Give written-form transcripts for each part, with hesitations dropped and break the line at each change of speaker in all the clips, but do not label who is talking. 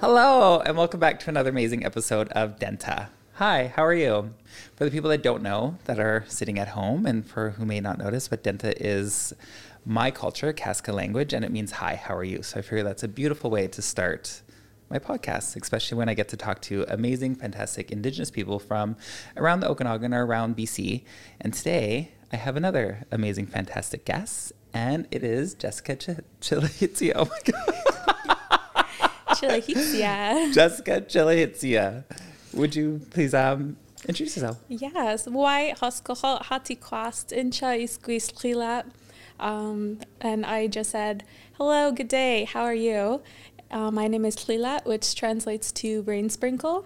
Hello, and welcome back to another amazing episode of Denta. Hi, how are you? For the people that don't know, that are sitting at home, and for who may not notice, but Denta is my culture, Kaska language, and it means hi, how are you? So I figure that's a beautiful way to start my podcast, especially when I get to talk to amazing, fantastic Indigenous people from around the Okanagan or around BC. And today, I have another amazing, fantastic guest, and it is Jessica Chilihitzia. Oh my God.
Chilihitzia.
Jessica Chilihitzia. Would you please introduce yourself?
Yes. Why hoskohol hati kwast incha isquis khilat. And I just said, hello, good day, how are you? My name is Tlilat, which translates to rain sprinkle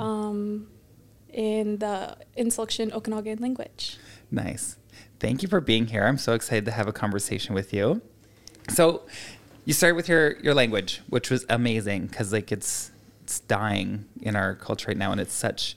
in the Insulkshan Okanagan language.
Nice. Thank you for being here. I'm so excited to have a conversation with you. So you started with your language, which was amazing because like it's dying in our culture right now, and it's such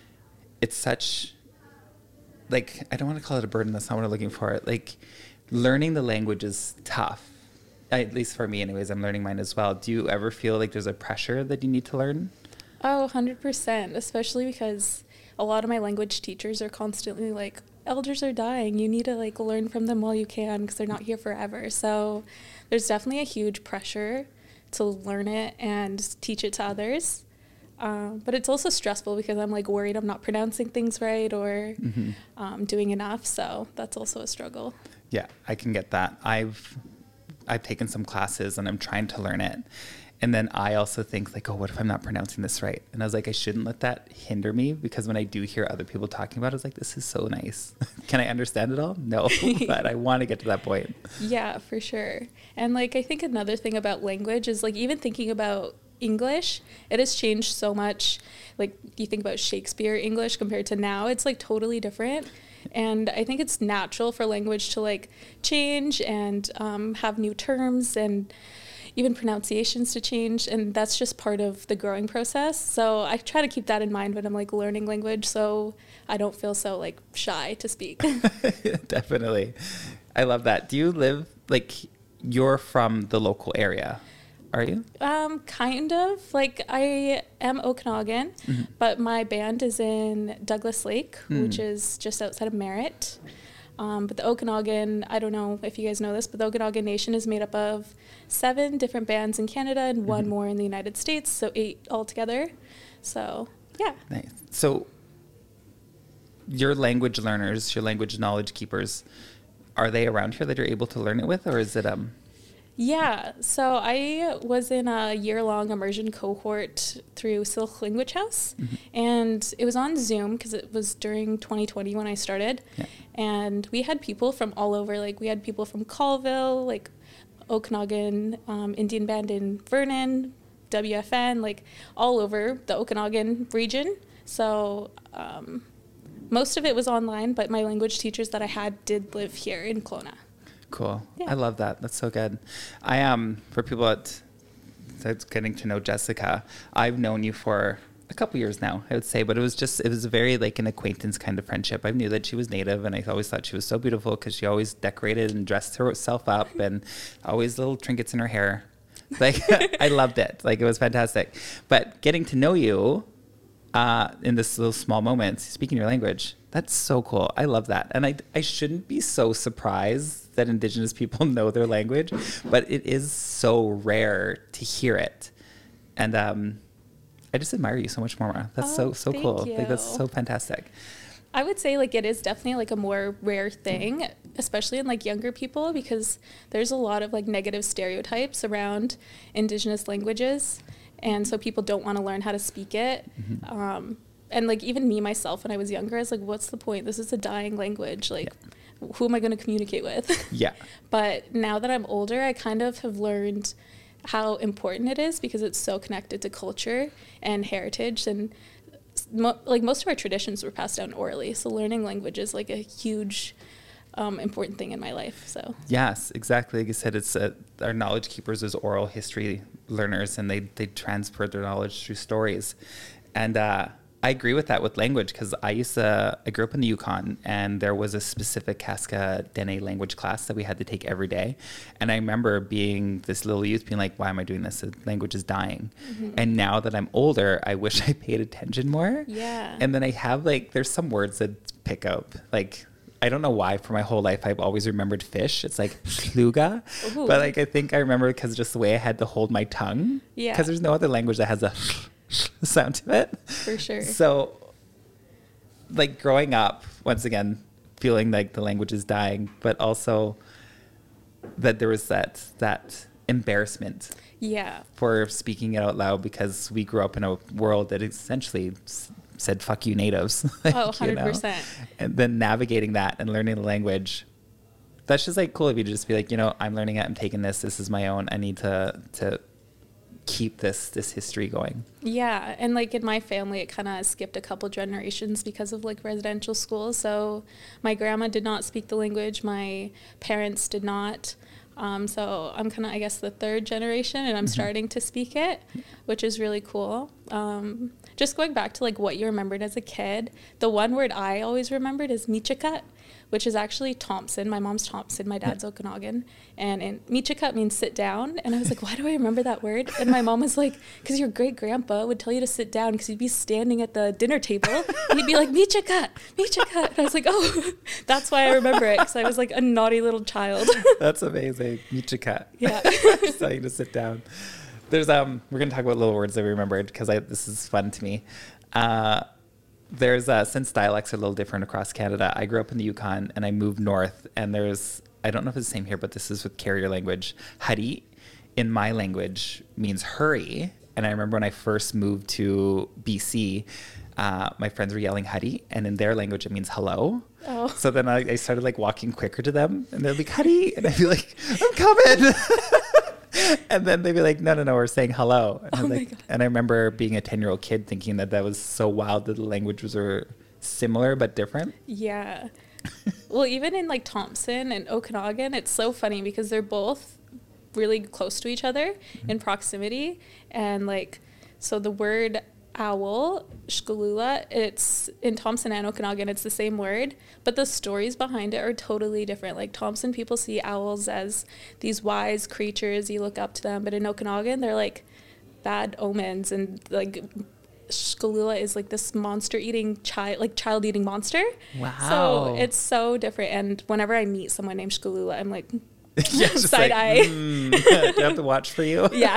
like, I don't want to call it a burden. That's not what I'm looking for. Like, learning the language is tough. At least for me, anyways. I'm learning mine as well. Do you ever feel like there's a pressure that you need to learn?
Oh, 100%, especially because a lot of my language teachers are constantly like, elders are dying. You need to like learn from them while you can because they're not here forever. So there's definitely a huge pressure to learn it and teach it to others. But it's also stressful because I'm like worried I'm not pronouncing things right or doing enough. So that's also a struggle.
Yeah, I can get that. I've taken some classes and I'm trying to learn it. And then I also think like, oh, what if I'm not pronouncing this right? And I was like, I shouldn't let that hinder me, because when I do hear other people talking about it, I was like, this is so nice. Can I understand it all? No, but I want to get to that point.
Yeah, for sure. And like, I think another thing about language is like, even thinking about English, it has changed so much. Like, you think about Shakespeare English compared to now, it's like totally different. And I think it's natural for language to like change and have new terms and even pronunciations to change. And that's just part of the growing process. So I try to keep that in mind when I'm like learning language, so I don't feel so like shy to speak.
Definitely. I love that. Do you live, like, you're from the local area? Are you?
Kind of. Like, I am Okanagan, but my band is in Douglas Lake, which is just outside of Merritt. But the Okanagan, I don't know if you guys know this, but the Okanagan Nation is made up of 7 different bands in Canada and 1 more in the United States, so 8 altogether. So, yeah.
Nice. So your language learners, your language knowledge keepers, are they around here that you're able to learn it with, or is it
Yeah, so I was in a year-long immersion cohort through Silk Language House, and it was on Zoom because it was during 2020 when I started, and we had people from all over. Like, we had people from Colville, like Okanagan Indian Band in Vernon, WFN, like all over the Okanagan region. So most of it was online, but my language teachers that I had did live here in Kelowna.
Cool.
Yeah.
I love that. That's so good. For people that's getting to know Jessica, I've known you for a couple years now, I would say, but it was a very like an acquaintance kind of friendship. I knew that she was Native, and I always thought she was so beautiful because she always decorated and dressed herself up, and always little trinkets in her hair. Like, I loved it. Like, it was fantastic. But getting to know you in this little small moments, speaking your language, that's so cool. I love that. And I shouldn't be so surprised that Indigenous people know their language, but it is so rare to hear it. And I just admire you so much more. That's so cool.
You.
Like, that's so fantastic.
I would say like it is definitely like a more rare thing, especially in like younger people, because there's a lot of like negative stereotypes around Indigenous languages. And so people don't want to learn how to speak it. And like even me myself, when I was younger, I was like, what's the point? This is a dying language. Like, who am I going to communicate with? Yeah. But now that I'm older, I kind of have learned how important it is because it's so connected to culture and heritage. And like most of our traditions were passed down orally. So learning language is like a huge important thing in my life. So
yes, exactly. Like I said, it's our knowledge keepers as oral history learners, and they transfer their knowledge through stories. And I agree with that with language because I grew up in the Yukon and there was a specific Casca Dene language class that we had to take every day. And I remember being this little youth being like, why am I doing this? The language is dying. Mm-hmm. And now that I'm older, I wish I paid attention more.
Yeah.
And then I have like, there's some words that pick up. Like, I don't know why for my whole life I've always remembered fish. It's like sluga. But like, I think I remember because just the way I had to hold my tongue.
Yeah.
Because there's no other language that has a sound to it.
For sure.
So like growing up, once again, feeling like the language is dying, but also that there was that embarrassment for speaking it out loud because we grew up in a world that essentially said, fuck you natives. Like,
100%.
And then navigating that and learning the language. That's just like cool if you just be like, I'm learning it, I'm taking this is my own. I need to keep this history going.
Yeah, and like in my family it kind of skipped a couple generations because of like residential schools. So my grandma did not speak the language, my parents did not. So I'm kind of, I guess, the third generation and I'm starting to speak it, which is really cool. Just going back to like what you remembered as a kid, the one word I always remembered is michikat, which is actually Thompson. My mom's Thompson, my dad's Okanagan. And michikat means sit down. And I was like, why do I remember that word? And my mom was like, because your great grandpa would tell you to sit down because you'd be standing at the dinner table. And he'd be like, michikat, michikat. And I was like, oh, that's why I remember it, because I was like a naughty little child.
That's amazing. Michikat.
Yeah.
Just telling you to sit down. There's we're going to talk about little words that we remembered because this is fun to me. There's since dialects are a little different across Canada, I grew up in the Yukon and I moved north, and there's, I don't know if it's the same here, but this is with carrier language. Hari in my language means hurry. And I remember when I first moved to BC, my friends were yelling hari, and in their language it means hello.
Oh.
So then I started like walking quicker to them, and they're like, hari, and I'd be like, I'm coming. And then they'd be like, no, we're saying hello. And,
my God.
And I remember being a 10-year-old kid thinking that was so wild that the languages were similar but different.
Yeah. Well, even in like Thompson and Okanagan, it's so funny because they're both really close to each other in proximity. And like, so the word owl, shkalula, it's in Thompson and Okanagan, it's the same word, but the stories behind it are totally different. Like Thompson, people see owls as these wise creatures, you look up to them, but in Okanagan, they're like bad omens, and like shkalula is like this monster-eating child-eating monster.
Wow.
So it's so different, and whenever I meet someone named shkalula, I'm like,
yeah, just
side
like,
eye.
Do I have to watch for you?
Yeah.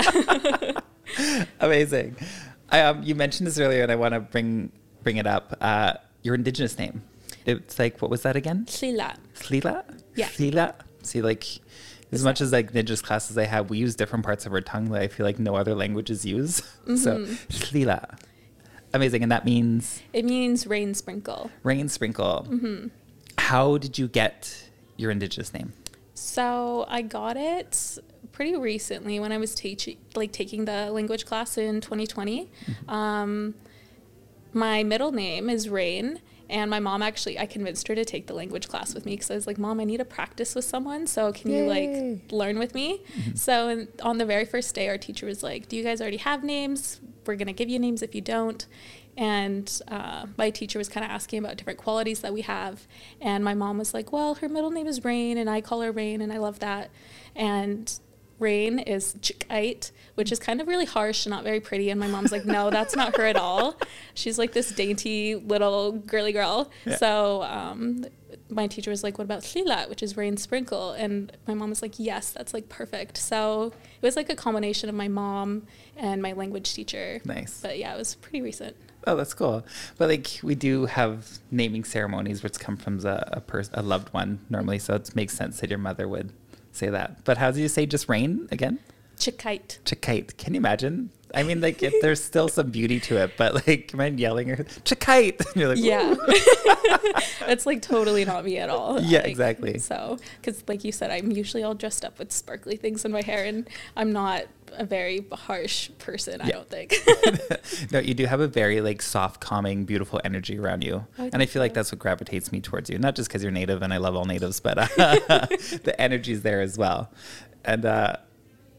Amazing. You mentioned this earlier, and I want to bring it up. Your Indigenous name. It's like, what was that again?
Slila.
Slila?
Yeah.
Slila? See, like, as much as like Indigenous classes I have, we use different parts of our tongue that I feel like no other languages use. Mm-hmm. So, Slila. Amazing. And that means?
It means rain sprinkle.
Rain sprinkle. Mm-hmm. How did you get your Indigenous name?
So I got it pretty recently when I was taking the language class in 2020. Mm-hmm. My middle name is Rain, and my mom actually, I convinced her to take the language class with me because I was like, Mom, I need to practice with someone, so can you like learn with me? Mm-hmm. So on the very first day, our teacher was like, do you guys already have names? We're going to give you names if you don't. And my teacher was kind of asking about different qualities that we have. And my mom was like, well, her middle name is Rain, and I call her Rain, and I love that. And Rain is Chikite, which is kind of really harsh and not very pretty. And my mom's like, no, that's not her at all. She's like this dainty little girly girl. Yeah. So my teacher was like, what about Slila, which is rain sprinkle? And my mom was like, yes, that's like perfect. So it was like a combination of my mom and my language teacher.
Nice.
But yeah, it was pretty recent.
Oh, that's cool. But like, we do have naming ceremonies which come from a loved one normally. So it makes sense that your mother would say that. But how do you say just rain again?
Chikite.
Chikite. Can you imagine? I mean, like, there's still some beauty to it, but like, imagine yelling her, Chikite. And you're like,
yeah. It's like totally not me at all.
Yeah,
like,
exactly.
So, because like you said, I'm usually all dressed up with sparkly things in my hair, and I'm not a very harsh person, I don't think.
No, you do have a very like soft, calming, beautiful energy around you. And I feel like that's what gravitates me towards you. Not just because you're native and I love all natives, but the energy's there as well. And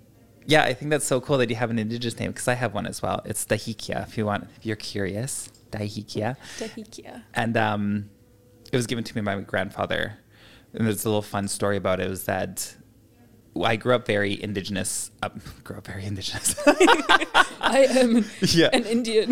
Yeah, I think that's so cool that you have an Indigenous name, because I have one as well. It's Dahikia, if you're curious. Dahikia.
Dahikia.
And it was given to me by my grandfather. And there's a little fun story about it. It was that I grew up very Indigenous.
I am an Indian.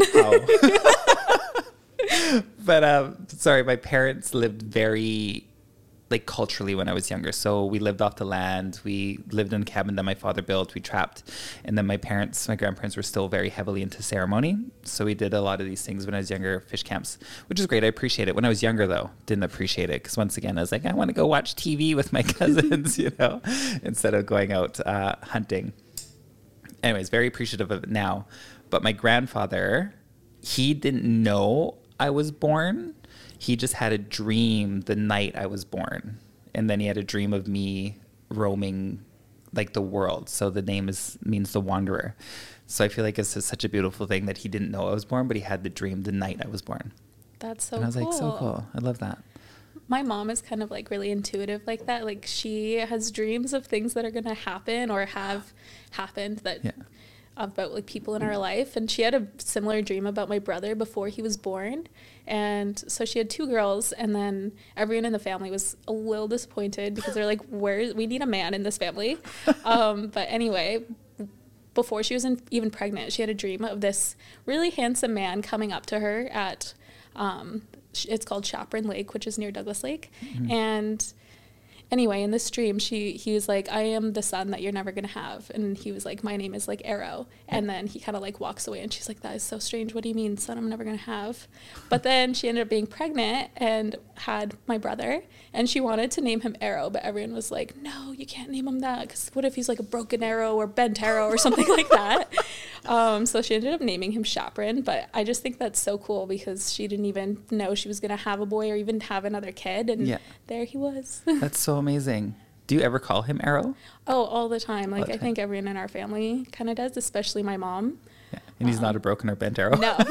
But sorry, my parents lived very like culturally when I was younger. So we lived off the land. We lived in a cabin that my father built. We trapped. And then my grandparents were still very heavily into ceremony. So we did a lot of these things when I was younger, fish camps, which is great. I appreciate it. When I was younger, though, didn't appreciate it. Because once again, I was like, I want to go watch TV with my cousins, instead of going out hunting. Anyways, very appreciative of it now. But my grandfather, he didn't know I was born. He just had a dream the night I was born. And then he had a dream of me roaming like the world. So the name means the wanderer. So I feel like it's just such a beautiful thing that he didn't know I was born, but he had the dream the night I was born.
That's so cool.
And I was like, so cool. I love that.
My mom is kind of like really intuitive like that. Like she has dreams of things that are going to happen or have happened about like people in our life. And she had a similar dream about my brother before he was born. And so she had 2 girls, and then everyone in the family was a little disappointed because they're like, we need a man in this family. But anyway, before she was even pregnant, she had a dream of this really handsome man coming up to her at, it's called Chaperon Lake, which is near Douglas Lake. Mm-hmm. And anyway, in this dream, he was like, I am the son that you're never going to have. And he was like, my name is like Arrow. And then he kind of like walks away, and she's like, that is so strange. What do you mean, son, I'm never going to have? But then she ended up being pregnant and had my brother, and she wanted to name him Arrow, but everyone was like, no, you can't name him that, because what if he's like a broken arrow or bent arrow or something like that? So she ended up naming him Chaperon. But I just think that's so cool because she didn't even know she was going to have a boy or even have another kid. And there he was.
That's so amazing. Do you ever call him Arrow?
Oh, all the time. Like, I think everyone in our family kind of does, especially my mom.
Yeah. And he's not a broken or bent arrow?
No.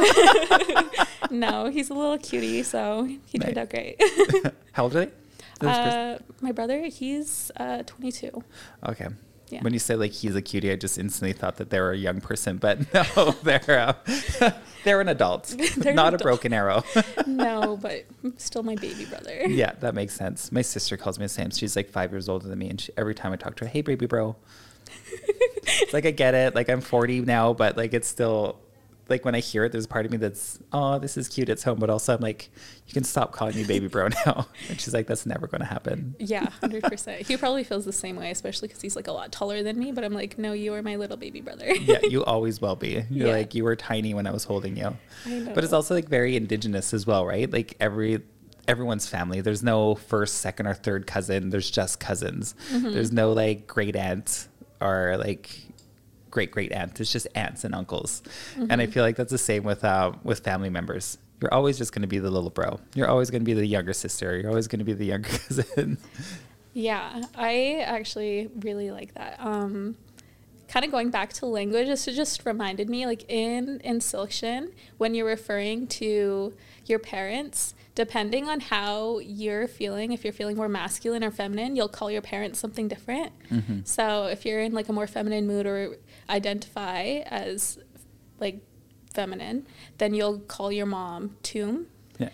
No, he's a little cutie, so he turned out great.
How old are they?
My brother, he's 22.
Okay.
Yeah.
When you say like he's a cutie, I just instantly thought that they were a young person, but no, they're an adult, not a broken arrow.
No, but still my baby brother.
Yeah, that makes sense. My sister calls me the same. She's like 5 years older than me, and every time I talk to her, hey, baby bro. It's like, I get it. Like, I'm 40 now, but like, it's still like when I hear it, there's a part of me that's, oh, this is cute. It's home. But also I'm like, you can stop calling me baby bro now. And she's like, that's never going to happen.
Yeah, 100%. He probably feels the same way, especially because he's like a lot taller than me. But I'm like, no, you are my little baby brother. Yeah,
you always will be. You're like, you were tiny when I was holding you.
I know.
But it's also like very Indigenous as well, right? Like everyone's family. There's no first, second, or third cousin. There's just cousins. Mm-hmm. There's no like great aunt or like great aunt. It's just aunts and uncles. Mm-hmm. And I feel like that's the same with family members. You're always just going to be the little bro. You're always going to be the younger sister. You're always going to be the younger cousin.
Yeah, I actually really like that. Kind of going back to language, this just reminded me, like in Silkshin, when you're referring to your parents, depending on how you're feeling, if you're feeling more masculine or feminine, you'll call your parents something different. Mm-hmm. So if you're in like a more feminine mood or identify as like feminine, then you'll call your mom Toom.
Yeah.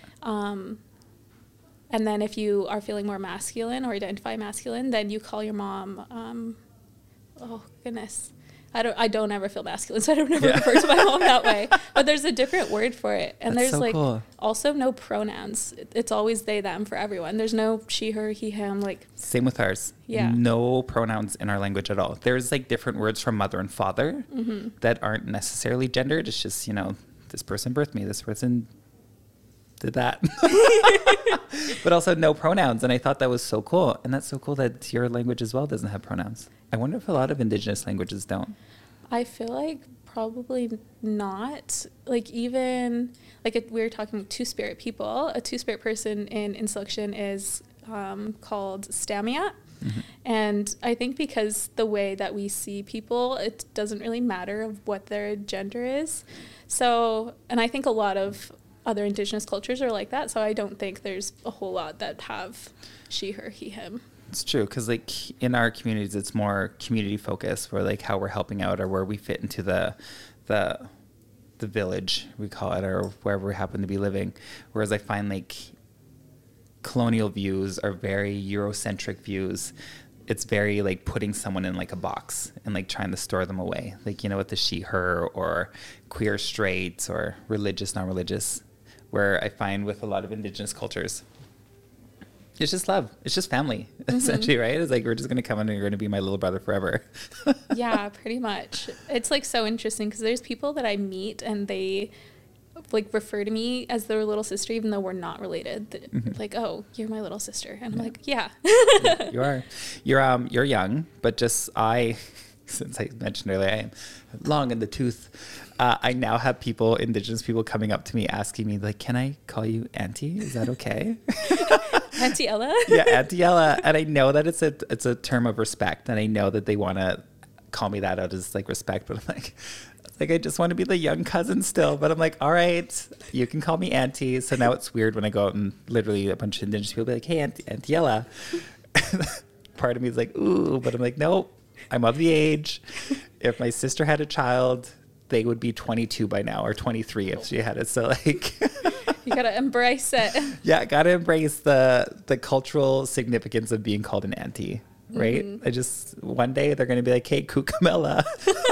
And then if you are feeling more masculine or identify masculine, then you call your mom, oh goodness, I don't ever feel masculine, so I don't ever refer to my mom that way. But there's a different word for it, and
That's
there's
so cool.
Also no pronouns. It's always they them for everyone. There's no she her he him. Like
same with ours.
Yeah.
No pronouns in our language at all. There's like different words from mother and father that aren't necessarily gendered. It's just this person birthed me. This person did that. But also no pronouns. And I thought that was so cool. And that's so cool that your language as well doesn't have pronouns. I wonder if a lot of Indigenous languages don't.
I feel like probably not. Like even like we were talking two-spirit people. A two-spirit person in Silkshin is called Stamiat. Mm-hmm. And I think because the way that we see people, it doesn't really matter of what their gender is. So, and I think a lot of other Indigenous cultures are like that, so I don't think there's a whole lot that have she, her, he, him.
It's true, because like in our communities, it's more community focused, where like how we're helping out or where we fit into the village, we call it, or wherever we happen to be living. Whereas I find like colonial views are very Eurocentric views. It's very like putting someone in like a box and like trying to store them away, like, you know, with the she, her, or queer, straight, or religious, non-religious. Where I find with a lot of Indigenous cultures, it's just love. It's just family, essentially, right? It's like, we're just going to come in and you're going to be my little brother forever.
Yeah, pretty much. It's like so interesting because there's people that I meet and they like refer to me as their little sister, even though we're not related. Like, oh, you're my little sister. And I'm like, yeah.
Yeah, you are. You're young, but just since I mentioned earlier, I am long in the tooth. I now have Indigenous people coming up to me asking me, like, can I call you Auntie? Is that okay?
Auntie Ella?
Yeah, Auntie Ella. And I know that it's a term of respect, and I know that they want to call me that out as like respect, but I'm like, I just want to be the young cousin still. But I'm like, all right, you can call me Auntie. So now it's weird when I go out and literally a bunch of Indigenous people be like, hey, Auntie Ella. Part of me is like, ooh, but I'm like, nope, I'm of the age. If my sister had a child, they would be 22 by now, or 23 if she had it. So like,
you gotta embrace it.
Yeah, gotta embrace the cultural significance of being called an auntie, right? One day they're gonna be like, hey, Kukamela.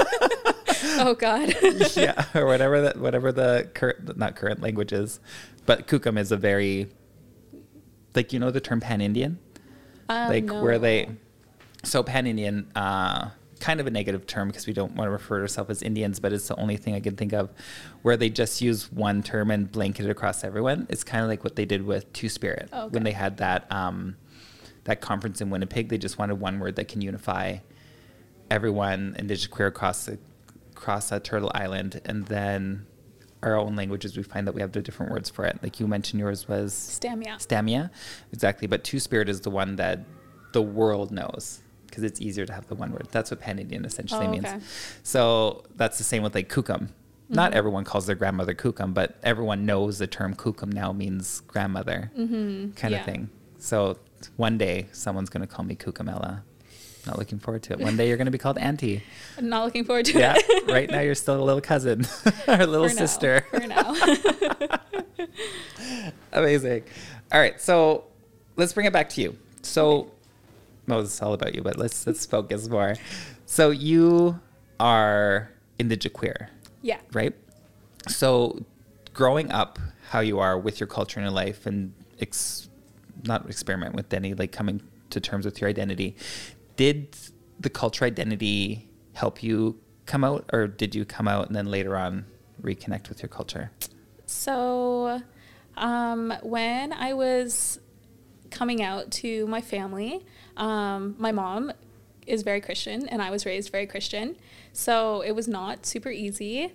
Oh God.
Yeah, or whatever the not current language is, but Kukam is a very, like, you know the term Pan-Indian, like
no.
where they, so Pan-Indian, kind of a negative term because we don't want to refer to ourselves as Indians, but it's the only thing I can think of where they just use one term and blanket it across everyone. It's kind of like what they did with Two-Spirit.
Okay.
When they had that conference in Winnipeg. They just wanted one word that can unify everyone, Indigenous queer across that Turtle Island. And then our own languages, we find that we have the different words for it. Like you mentioned, yours was Stamia, exactly. But Two-Spirit is the one that the world knows, because it's easier to have the one word. That's what Pan-Indian essentially means. So that's the same with like Kukum. Not everyone calls their grandmother Kukum, but everyone knows the term Kukum now means grandmother kind of thing. So one day someone's going to call me Kukamela. Not looking forward to it. One day you're going to be called Auntie.
I'm not looking forward to it.
Yeah, right now you're still a little cousin or little sister.
For now.
Amazing. All right, so let's bring it back to you. So, well, it's all about you, but let's focus more. So you are Indigenous queer.
Yeah.
Right? So growing up how you are with your culture in your life and not experiment with any, like coming to terms with your identity, did the culture identity help you come out, or did you come out and then later on reconnect with your culture?
So when I was coming out to my family, my mom is very Christian and I was raised very Christian. So it was not super easy,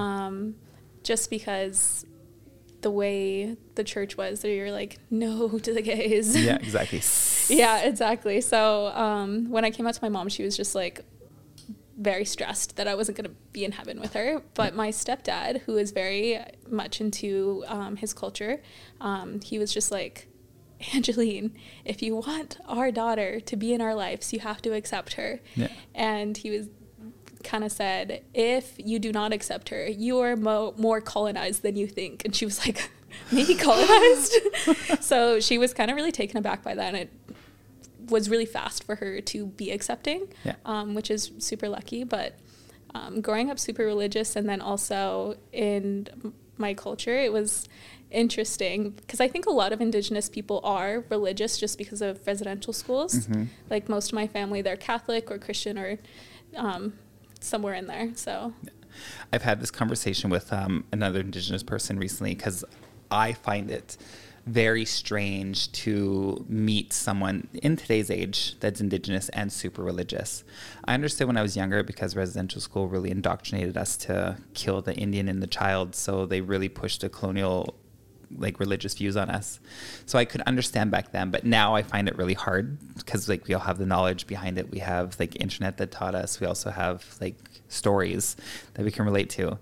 just because the way the church was, that you're like, no to the gays.
Yeah, exactly.
Yeah, exactly. So when I came out to my mom, she was just like very stressed that I wasn't going to be in heaven with her. But my stepdad, who is very much into his culture, he was just like, Angeline, if you want our daughter to be in our lives, you have to accept her. Yeah. And he was kind of said, if you do not accept her, you are more colonized than you think. And she was like, me colonized? So she was kind of really taken aback by that, and it was really fast for her to be accepting, which is super lucky. But growing up super religious, and then also in my culture, it was interesting because I think a lot of Indigenous people are religious just because of residential schools. Like most of my family, they're Catholic or Christian or somewhere in there. So
I've had this conversation with another Indigenous person recently, because I find it very strange to meet someone in today's age that's Indigenous and super religious. I understood when I was younger, because residential school really indoctrinated us to kill the Indian in the child, so they really pushed the colonial like religious views on us. So I could understand back then, but now I find it really hard, because like we all have the knowledge behind it. We have like internet that taught us. We also have like stories that we can relate to.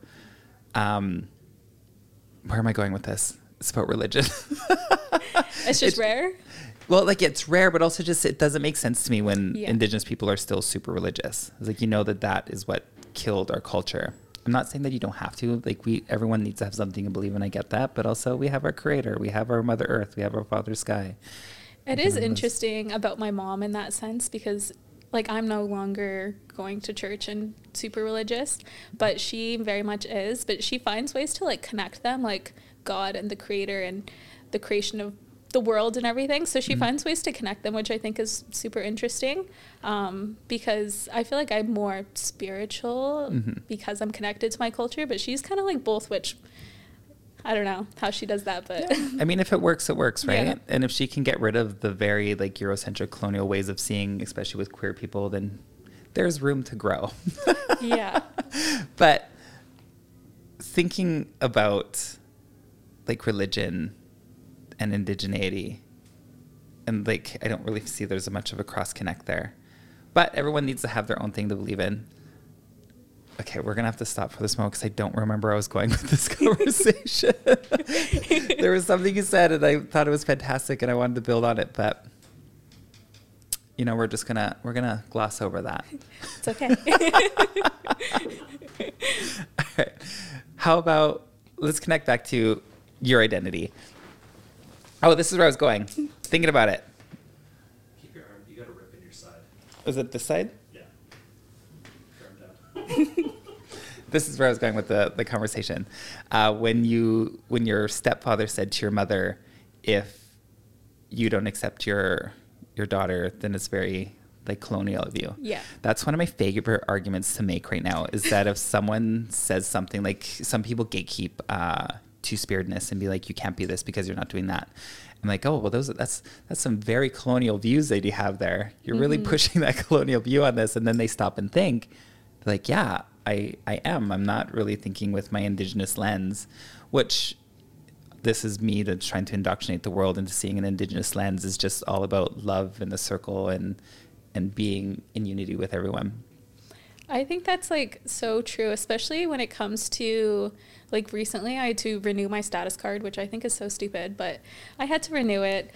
Where am I going with this? It's about religion.
It's just rare.
Well, like it's rare, but also just it doesn't make sense to me when
Yeah.
Indigenous people are still super religious. It's like, you know, that is what killed our culture. I'm not saying that you don't have to. Like everyone needs to have something to believe in. I get that, but also we have our Creator, we have our Mother Earth, we have our Father Sky.
It is interesting about my mom in that sense because like I'm no longer going to church and super religious, but she very much is. But she finds ways to like connect them, like God and the Creator and the creation of the world and everything. So she finds ways to connect them, which I think is super interesting, because I feel like I'm more spiritual because I'm connected to my culture, but she's kind of like both, which I don't know how she does that, but
I mean, if it works, right?
Yeah.
And if she can get rid of the very like Eurocentric colonial ways of seeing, especially with queer people, then there's room to grow.
yeah.
But thinking about like religion and indigeneity, and like I don't really see there's much of a cross connect there, but everyone needs to have their own thing to believe in. Okay, we're gonna have to stop for this moment because I don't remember where I was going with this conversation. There was something you said and I thought it was fantastic and I wanted to build on it, but you know, we're gonna gloss over that.
It's okay.
All right. How about let's connect back to your identity. Oh, this is where I was going. Thinking about it.
Keep your arm. You got a rip in your side.
Was it this side?
Yeah. Arm down.
This is where I was going with the conversation. When your stepfather said to your mother, if you don't accept your daughter, then it's very like colonial of you.
Yeah.
That's one of my favorite arguments to make right now is that if someone says something like some people gatekeep two-spiritedness and be like, you can't be this because you're not doing that. I'm like, oh, well, that's some very colonial views that you have there. You're really pushing that colonial view on this. And then they stop and think, they're like, yeah, I am. I'm not really thinking with my Indigenous lens, which this is me that's trying to indoctrinate the world into seeing an Indigenous lens is just all about love in the circle and being in unity with everyone.
I think that's like so true, especially when it comes to like recently I had to renew my status card, which I think is so stupid, but I had to renew it.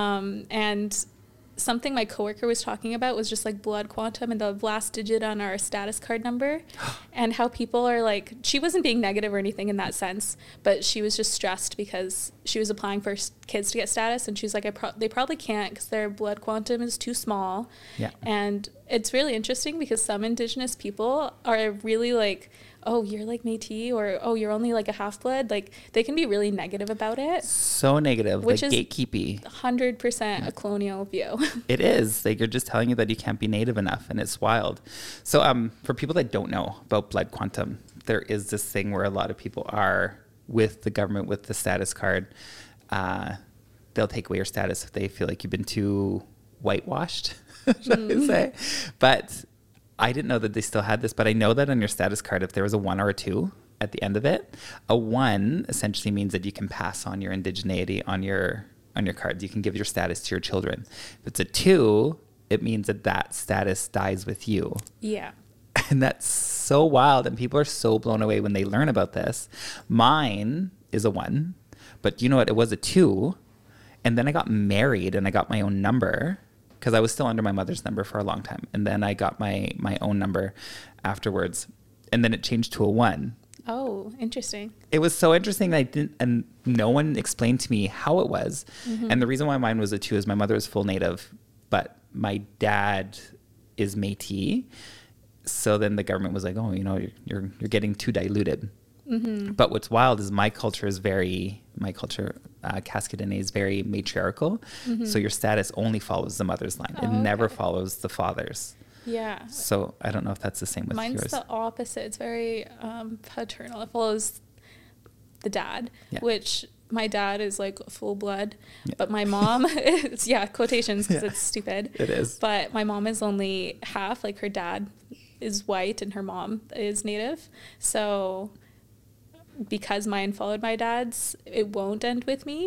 And something my coworker was talking about was just like blood quantum and the last digit on our status card number and how people are like, she wasn't being negative or anything in that sense, but she was just stressed because she was applying for kids to get status and she's like, they probably can't because their blood quantum is too small.
Yeah.
And it's really interesting because some Indigenous people are really like, oh, you're like Métis, or oh, you're only like a half-blood. Like they can be really negative about it.
So negative,
Which
like
is
gatekeepy.
100% a colonial view.
It is. Like you're just telling you that you can't be native enough and it's wild. So for people that don't know about blood quantum, there is this thing where a lot of people are with the government, with the status card. They'll take away your status if they feel like you've been too whitewashed, should I say. But I didn't know that they still had this, but I know that on your status card, if there was a 1 or a 2 at the end of it, a 1 essentially means that you can pass on your indigeneity on your cards. You can give your status to your children. If it's a 2, it means that status dies with you.
Yeah.
And that's so wild. And people are so blown away when they learn about this. Mine is a 1, but you know what? It was a 2. And then I got married and I got my own number because I was still under my mother's number for a long time. And then I got my own number afterwards. And then it changed to a 1.
Oh, interesting.
It was so interesting that and no one explained to me how it was. And the reason why mine was a 2 is my mother is full native, but my dad is Métis. So then the government was like, oh, you know, you're getting too diluted. But what's wild is my culture, Cascadene, is very matriarchal. So your status only follows the mother's line. It never follows the father's.
Yeah.
So I don't know if that's the same with
Mine's
yours.
the opposite. It's very paternal. It follows the dad, which my dad is like full blood, but my mom is, quotations because it's stupid.
It is.
But my mom is only half, like her dad is white and her mom is native. So because mine followed my dad's, it won't end with me.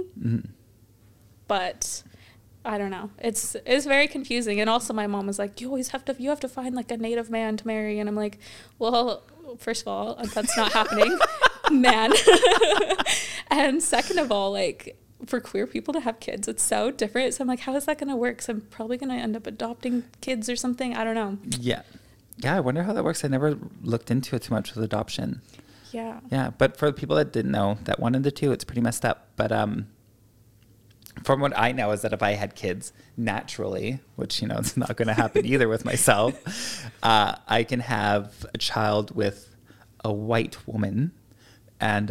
But I don't know. It's very confusing. And also my mom was like, you have to find like a native man to marry. And I'm like, well, first of all, that's not happening, man. And second of all, like, for queer people to have kids. It's so different. So I'm like, how is that going to work? So I'm probably going to end up adopting kids or something. I don't know.
Yeah. Yeah, I wonder how that works. I never looked into it too much with adoption.
Yeah.
Yeah, but for the people that didn't know, that wanted to two, it's pretty messed up. But from what I know is that if I had kids naturally, which, you know, it's not going to happen either with myself, I can have a child with a white woman, and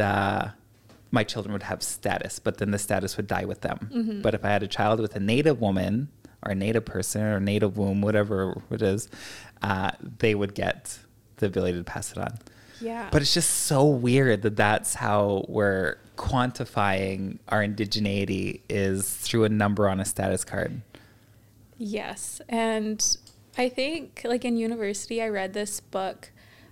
my children would have status, but then the status would die with them.
Mm-hmm.
But if I had a child with a Native woman or a Native person or a Native womb, whatever it is, they would get the ability to pass it on.
Yeah.
But it's just so weird that that's how we're quantifying our indigeneity, is through a number on a status card.
Yes. And I think like in university, I read this book.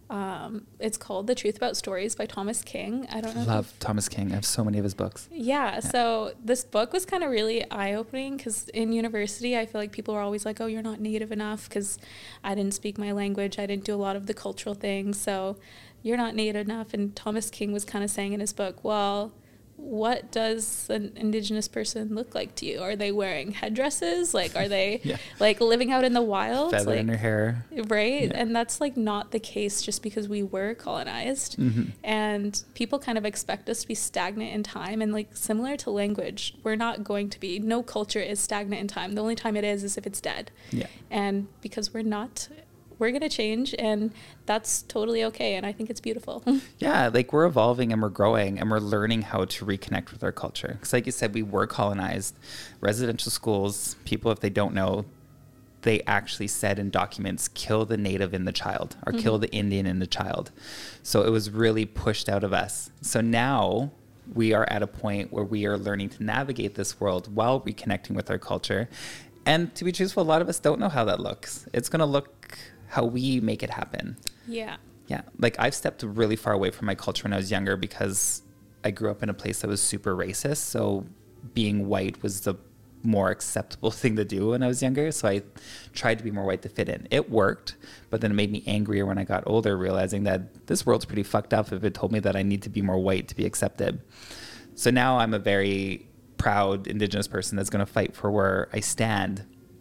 It's called The Truth About Stories by Thomas King. I don't know.
Love Thomas King. I have so many of his books.
Yeah. So this book was kind of really eye-opening because in university, I feel like people are always like, oh, you're not Native enough because I didn't speak my language. I didn't do a lot of the cultural things. So you're not Native enough. And Thomas King was kind of saying in his book, well, what does an Indigenous person look like to you? Are they wearing headdresses? Like, are they like living out in the wild?
Feather
like,
in her hair.
Right.
Yeah.
And that's like not the case just because we were colonized.
Mm-hmm.
And people kind of expect us to be stagnant in time. And like similar to language, we're not going to be. No culture is stagnant in time. The only time it is if it's dead.
Yeah.
And because we're not, we're going to change, and that's totally okay. And I think it's beautiful.
Yeah, like we're evolving and we're growing and we're learning how to reconnect with our culture. Because like you said, we were colonized. Residential schools, people, if they don't know, they actually said in documents, kill the Native in the child or kill the Indian in the child. So it was really pushed out of us. So now we are at a point where we are learning to navigate this world while reconnecting with our culture. And to be truthful, a lot of us don't know how that looks. It's going to look how we make it happen.
Yeah.
Yeah. Like I've stepped really far away from my culture when I was younger because I grew up in a place that was super racist. So being white was the more acceptable thing to do when I was younger. So I tried to be more white to fit in. It worked, but then it made me angrier when I got older, realizing that this world's pretty fucked up if it told me that I need to be more white to be accepted. So now I'm a very proud Indigenous person that's going to fight for where I stand.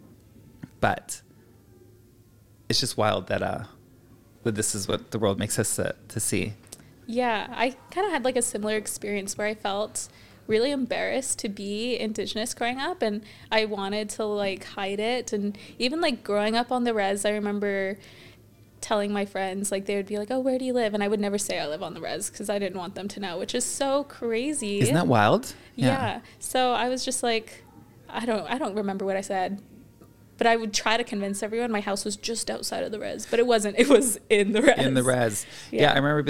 But it's just wild that this is what the world makes us to see.
Yeah, I kind of had like a similar experience where I felt really embarrassed to be Indigenous growing up, and I wanted to like hide it. And even like growing up on the res, I remember telling my friends, like they would be like, oh, where do you live? And I would never say I live on the res because I didn't want them to know, which is so crazy.
Isn't that wild?
Yeah. So I was just like, I don't remember what I said. But I would try to convince everyone my house was just outside of the res. But it wasn't. It was in the res.
In the res. Yeah, I remember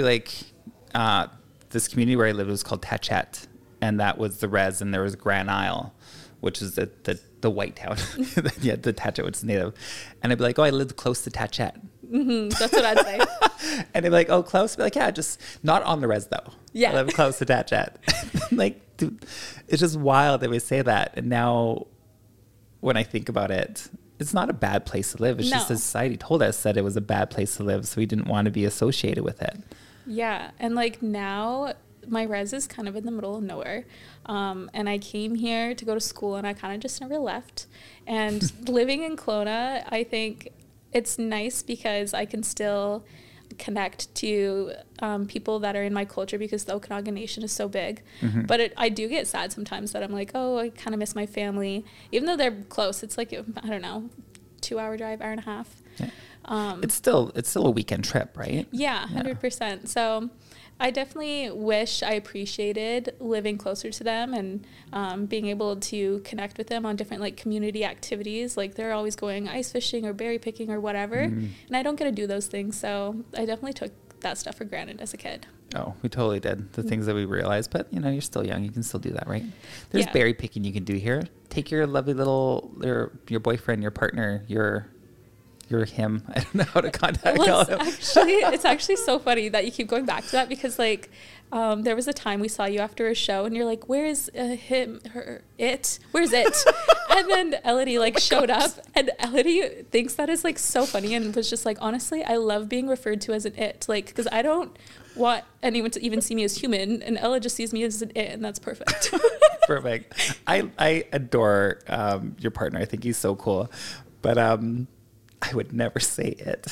this community where I lived was called Tatchet. And that was the res. And there was Grand Isle, which is the white town. Yeah, the Tatchet, which is Native. And I'd be like, oh, I lived close to Tatchet.
Mm-hmm. That's what I'd say.
And they'd be like, oh, close? I'd be like, yeah, just not on the res, though.
Yeah.
I live close to Tatchet. Like, dude, it's just wild that we say that. And now when I think about it, it's not a bad place to live. It's just that society told us that it was a bad place to live, so we didn't want to be associated with it.
Yeah, and like now my res is kind of in the middle of nowhere. And I came here to go to school, and I kind of just never left. And living in Kelowna, I think it's nice because I can still connect to people that are in my culture because the Okanagan Nation is so big. Mm-hmm. But I do get sad sometimes that I'm like, oh, I kind of miss my family. Even though they're close, it's like, I don't know, 2-hour drive, hour and a half.
Yeah. It's still a weekend trip, right?
Yeah, 100%. So I definitely wish I appreciated living closer to them and being able to connect with them on different like community activities. Like they're always going ice fishing or berry picking or whatever. And I don't get to do those things. So I definitely took that stuff for granted as a kid.
Oh, we totally did. The things that we realized, but you know, you're still young. You can still do that, right? There's berry picking you can do here. Take your lovely little, your boyfriend, your partner, your him. I don't know how to contact him.
It's actually so funny that you keep going back to that because like there was a time we saw you after a show and you're like, where is him, her, it? Where's it? And then Elodie like showed up, and Elodie thinks that is like so funny and was just like, honestly, I love being referred to as an it, like because I don't want anyone to even see me as human, and Ella just sees me as an it, and that's perfect.
Perfect. I adore your partner. I think he's so cool, but I would never say it.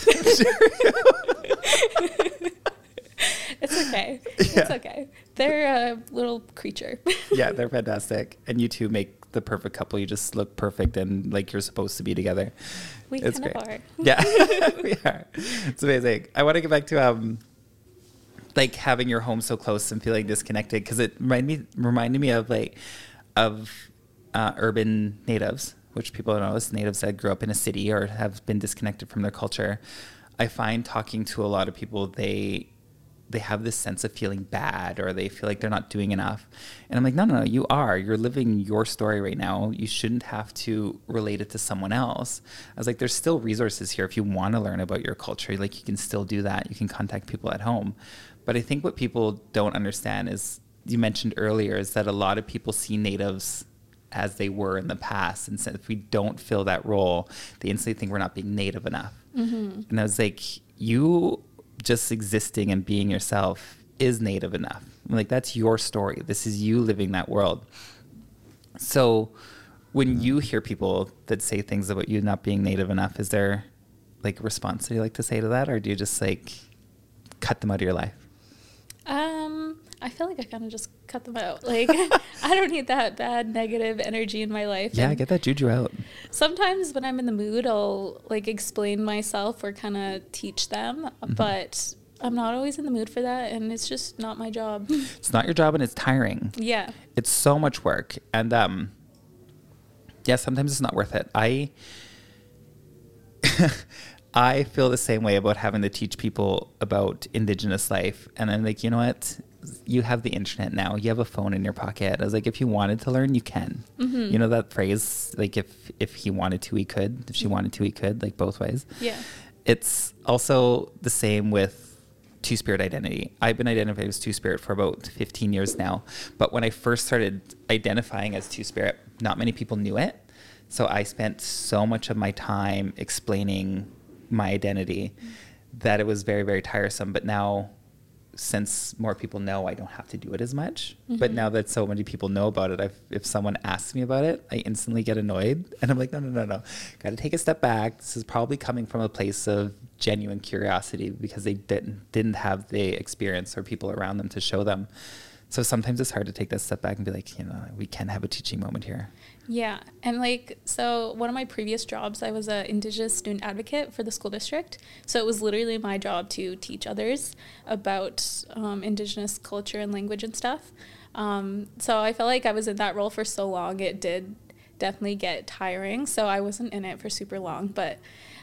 It's okay.
Yeah.
It's okay. They're a little creature.
Yeah, they're fantastic, and you two make the perfect couple. You just look perfect and like you're supposed to be together.
We
It's
kind
great.
of are.
Yeah, we are. It's amazing. I want to get back to like having your home so close and feeling disconnected, because it reminded me of urban natives, which people don't know as natives that grew up in a city or have been disconnected from their culture. I find talking to a lot of people, they have this sense of feeling bad, or they feel like they're not doing enough. And I'm like, no, you are. You're living your story right now. You shouldn't have to relate it to someone else. I was like, there's still resources here. If you want to learn about your culture, like, you can still do that. You can contact people at home. But I think what people don't understand is, you mentioned earlier, is that a lot of people see natives as they were in the past. And so if we don't fill that role, they instantly think we're not being native enough. Mm-hmm. And I was like, you just existing and being yourself is native enough. Like, that's your story. This is you living that world. So when you hear people that say things about you not being native enough, is there like a response that you like to say to that? Or do you just like cut them out of your life?
I feel like I kind of just cut them out. Like, I don't need that bad negative energy in my life.
Yeah,
And
get that juju out.
sometimes when I'm in the mood, I'll like explain myself or kind of teach them, but I'm not always in the mood for that, and it's just not my job.
It's not your job, and it's tiring.
Yeah.
It's so much work. And yeah, sometimes it's not worth it. I feel the same way about having to teach people about Indigenous life. And I'm like, you know what? You have the internet now. You have a phone in your pocket. I was like, if you wanted to learn, you can. Mm-hmm. You know that phrase, like, if he wanted to, he could. If she wanted to, he could, like, both ways.
Yeah.
It's also the same with Two-Spirit identity. I've been identified as Two-Spirit for about 15 years now. But when I first started identifying as Two-Spirit, not many people knew it. So I spent so much of my time explaining my identity that it was very, very tiresome. But now, since more people know, I don't have to do it as much. Mm-hmm. But now that so many people know about it, if someone asks me about it, I instantly get annoyed. And I'm like, no. Got to take a step back. This is probably coming from a place of genuine curiosity, because they didn't have the experience or people around them to show them. So sometimes it's hard to take that step back and be like, we can have a teaching moment here.
Yeah. And like, so one of my previous jobs, I was an Indigenous student advocate for the school district. So it was literally my job to teach others about Indigenous culture and language and stuff. So I felt like I was in that role for so long, it did definitely get tiring. So I wasn't in it for super long, but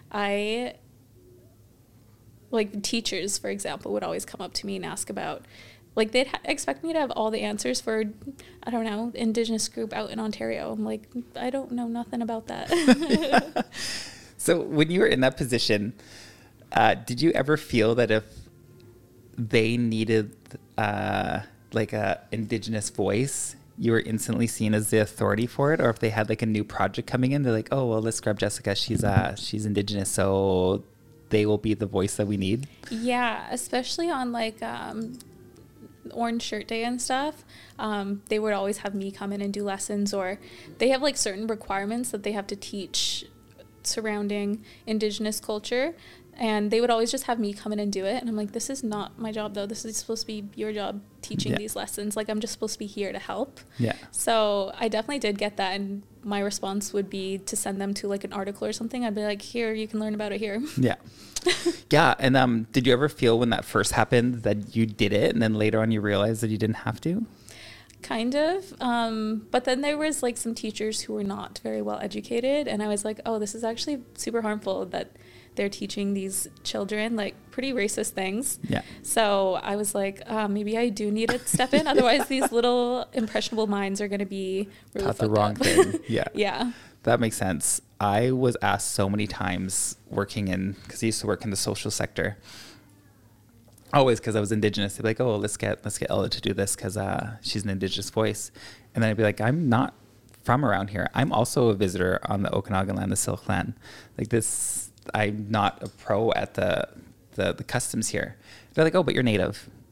like teachers, for example, would always come up to me and ask about, like, they'd expect me to have all the answers for, I don't know, Indigenous group out in Ontario. I'm like, I don't know nothing about that.
So when you were in that position, did you ever feel that if they needed like a Indigenous voice, you were instantly seen as the authority for it? Or if they had like a new project coming in, they're like, oh, well, let's grab Jessica. She's Indigenous, so they will be the voice that we need?
Yeah, especially on like Orange Shirt Day and stuff. They would always have me come in and do lessons, or they have like certain requirements that they have to teach surrounding Indigenous culture, and they would always just have me come in and do it. And I'm like, this is not my job though. This is supposed to be your job, teaching these lessons. Like, I'm just supposed to be here to help. Yeah. So I definitely did get that, and my response would be to send them to like an article or something. I'd be like, here, you can learn about it here. Yeah.
Yeah. And did you ever feel when that first happened that you did it, and then later on you realized that you didn't have to?
Kind of. But then there was like some teachers who were not very well educated, and I was like, oh, this is actually super harmful that they're teaching these children like pretty racist things. Yeah. So I was like, maybe I do need to step in. Otherwise, these little impressionable minds are going to be really
taught the wrong thing. Yeah.
Yeah.
That makes sense. I was asked so many times because I used to work in the social sector. Always, because I was Indigenous. They'd be like, oh, let's get Ella to do this because she's an Indigenous voice. And then I'd be like, I'm not from around here. I'm also a visitor on the Okanagan land, the Syilx land. Like this, I'm not a pro at the customs here. They're like, oh, but you're Native.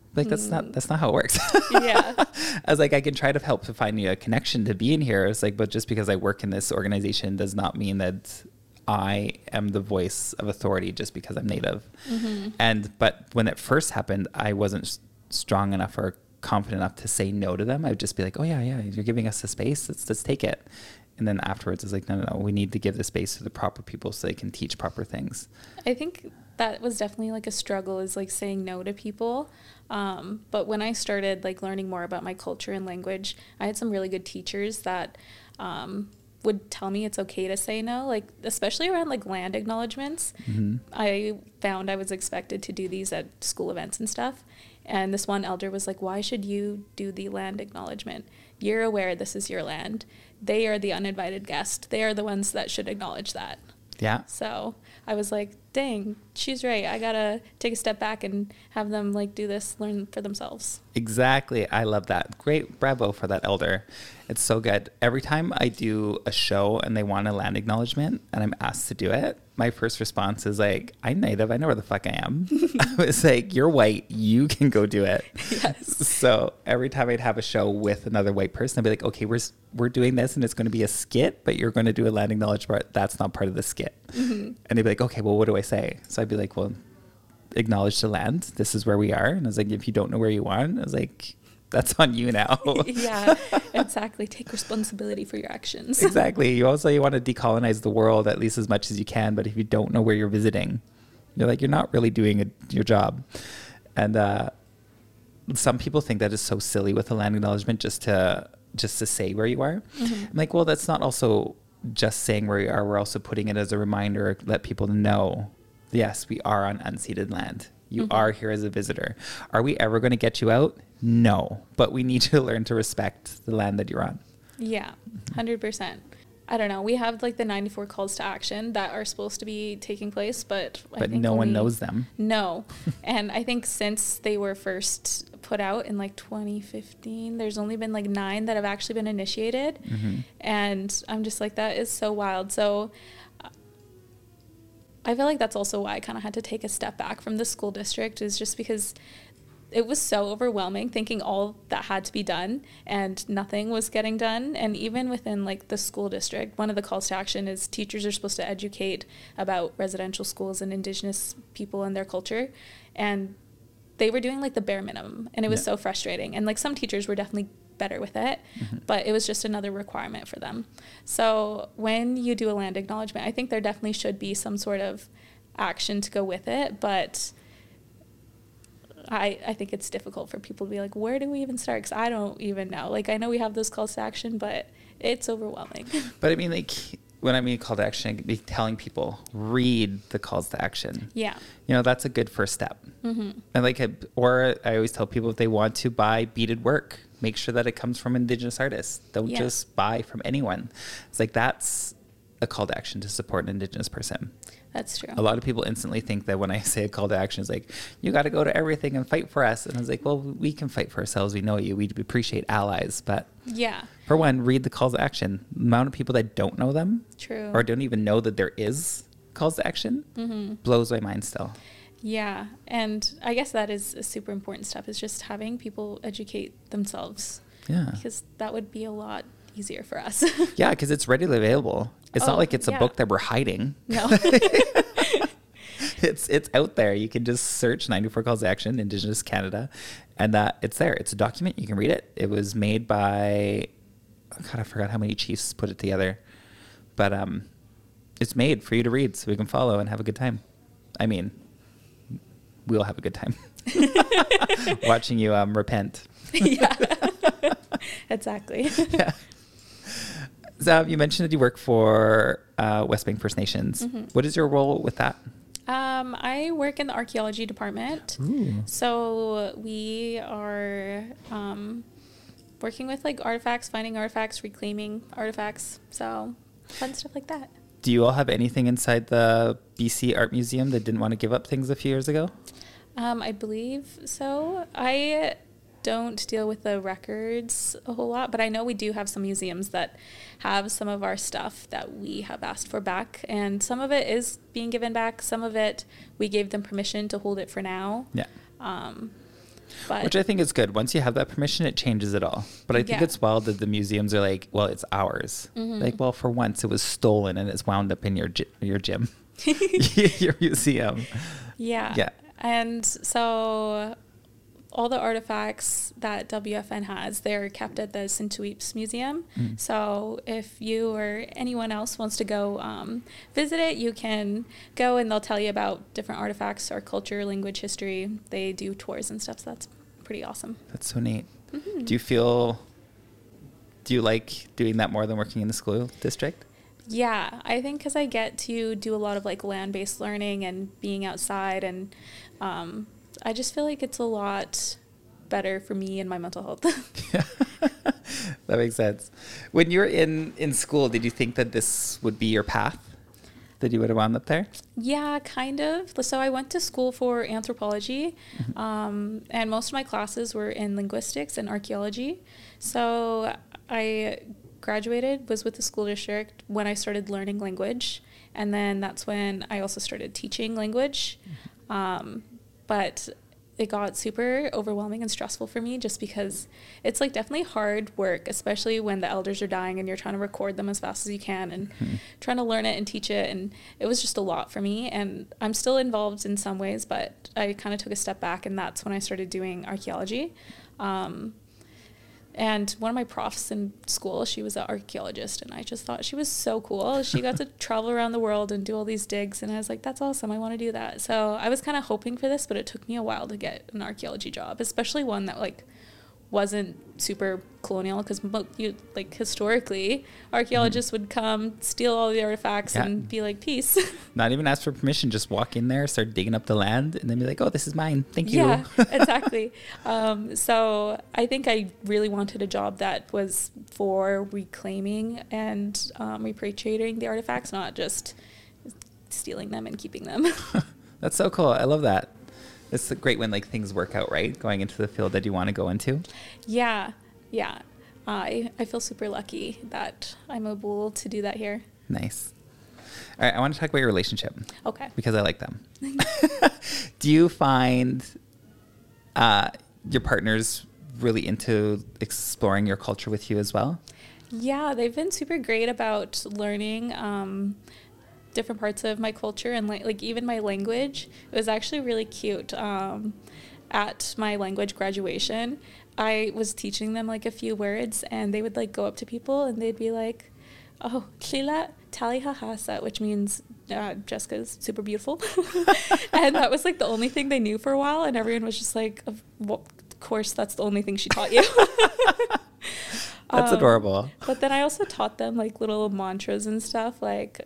Like, that's not how it works.
Yeah.
I was like, I can try to help to find you a connection to be in here. It's like, but just because I work in this organization does not mean that I am the voice of authority just because I'm Native. But when it first happened, I wasn't strong enough or confident enough to say no to them. I would just be like, oh yeah, you're giving us the space. Let's take it. And then afterwards, it's like, no, we need to give the space to the proper people so they can teach proper things.
I think that was definitely like a struggle, is like saying no to people. But when I started like learning more about my culture and language, I had some really good teachers that would tell me it's okay to say no, like especially around like land acknowledgements. I found I was expected to do these at school events and stuff. And this one elder was like, why should you do the land acknowledgement? You're aware this is your land. They are the uninvited guest. They are the ones that should acknowledge that.
Yeah.
So I was like, dang, she's right. I got to take a step back and have them like do this, learn for themselves.
Exactly. I love that. Great. Bravo for that elder. It's so good. Every time I do a show and they want a land acknowledgement and I'm asked to do it, my first response is like, I'm Native. I know where the fuck I am. I was like, you're white. You can go do it.
Yes.
So every time I'd have a show with another white person, I'd be like, okay, we're doing this and it's going to be a skit, but you're going to do a land acknowledgement. That's not part of the skit. And they'd be like, okay, well, what do I say? So I'd be like, well, acknowledge the land. This is where we are. And I was like, if you don't know where you are, I was like, that's on you now.
Yeah, exactly. Take responsibility for your actions.
Exactly. You want to decolonize the world at least as much as you can. But if you don't know where you're visiting, you're not really doing your job. And some people think that is so silly with a land acknowledgement just to say where you are. I'm like, well, that's not also just saying where you are. We're also putting it as a reminder, let people know, yes, we are on unceded land. You are here as a visitor. Are we ever going to get you out? No, but we need to learn to respect the land that you're on.
Yeah, 100%. I don't know. We have like the 94 calls to action that are supposed to be taking place, but I think
no one knows them.
No. And I think since they were first put out in like 2015, there's only been like 9 that have actually been initiated. And I'm just like, that is so wild. So I feel like that's also why I kind of had to take a step back from the school district, is just because it was so overwhelming thinking all that had to be done and nothing was getting done. And even within like the school district, one of the calls to action is teachers are supposed to educate about residential schools and Indigenous people and their culture. And they were doing like the bare minimum, and it was so frustrating. And like some teachers were definitely better with it, but it was just another requirement for them. So when you do a land acknowledgement, I think there definitely should be some sort of action to go with it, but I think it's difficult for people to be like, where do we even start? Because I don't even know. Like, I know we have those calls to action, but it's overwhelming.
But I mean, like, when I mean call to action, I could be telling people, read the calls to action.
Yeah.
That's a good first step. And or I always tell people, if they want to buy beaded work, make sure that it comes from Indigenous artists. Don't just buy from anyone. It's like, that's a call to action to support an Indigenous person.
That's true.
A lot of people instantly think that when I say a call to action, it's like, you got to go to everything and fight for us. And I was like, well, we can fight for ourselves. We know you. We appreciate allies. But for one, read the calls to action. The amount of people that don't know them or don't even know that there is calls to action blows my mind still.
Yeah. And I guess that is a super important step, is just having people educate themselves.
Yeah.
Because that would be a lot easier for us.
Yeah, because it's readily available. It's not like it's a book that we're hiding.
No.
It's out there. You can just search 94 Calls to Action, Indigenous Canada, and it's there. It's a document. You can read it. It was made by, I forgot how many chiefs put it together. But it's made for you to read so we can follow and have a good time. I mean, we'll have a good time watching you repent.
Yeah, exactly.
Yeah. So you mentioned that you work for Westbank First Nations. What is your role with that?
I work in the archaeology department.
Ooh.
So we are working with like artifacts, finding artifacts, reclaiming artifacts. So fun stuff like that.
Do you all have anything inside the BC Art Museum that didn't want to give up things a few years ago?
I believe so. I don't deal with the records a whole lot, but I know we do have some museums that have some of our stuff that we have asked for back, and some of it is being given back. Some of it we gave them permission to hold it for now.
Yeah.
But
Which I think is good. Once you have that permission, it changes it all. But I think
Yeah.
it's wild that the museums are like, well, it's ours. Like, well, for once it was stolen and it's wound up in your gym, your museum.
yeah.
Yeah.
And so all the artifacts that WFN has, they're kept at the Sint-Tweeps Museum. So if you or anyone else wants to go visit it, you can go and they'll tell you about different artifacts, our culture, language, history. They do tours and stuff, so that's pretty awesome.
That's so neat. Do you like doing that more than working in the school district?
Yeah, I think because I get to do a lot of like land-based learning and being outside, and I just feel like it's a lot better for me and my mental health.
That makes sense. When you were in school, did you think that this would be your path? That you would have wound up there?
Yeah, kind of. So I went to school for anthropology, and most of my classes were in linguistics and archaeology. So I graduated, was with the school district when I started learning language, and then that's when I also started teaching language. But it got super overwhelming and stressful for me just because it's like definitely hard work, especially when the elders are dying and you're trying to record them as fast as you can and trying to learn it and teach it. And it was just a lot for me. And I'm still involved in some ways, but I kind of took a step back, and that's when I started doing archaeology. And one of my profs in school, she was an archaeologist, and I just thought she was so cool. She got to travel around the world and do all these digs, and I was like, that's awesome. I want to do that. So I was kind of hoping for this, but it took me a while to get an archaeology job, especially one that like wasn't super colonial, because like historically archaeologists would come steal all the artifacts and be like, peace.
Not even ask for permission, just walk in there, start digging up the land, and then be like, oh, this is mine, thank you.
Yeah, exactly. So I think I really wanted a job that was for reclaiming and repatriating the artifacts, not just stealing them and keeping them.
That's so cool. I love that. It's great when like things work out, right? Going into the field that you want to go into.
Yeah. I feel super lucky that I'm able to do that here.
Nice. All right, I want to talk about your relationship.
Okay.
Because I like them. Do you find your partners really into exploring your culture with you as well? Yeah,
they've been super great about learning different parts of my culture and like even my language. It was actually really cute. At my language graduation, I was teaching them like a few words, and they would like go up to people and they'd be like, oh, Sheila Tali Hahasa, which means Jessica's super beautiful. And that was like the only thing they knew for a while, and everyone was just like, of course that's the only thing she taught you.
That's adorable.
But then I also taught them like little mantras and stuff, like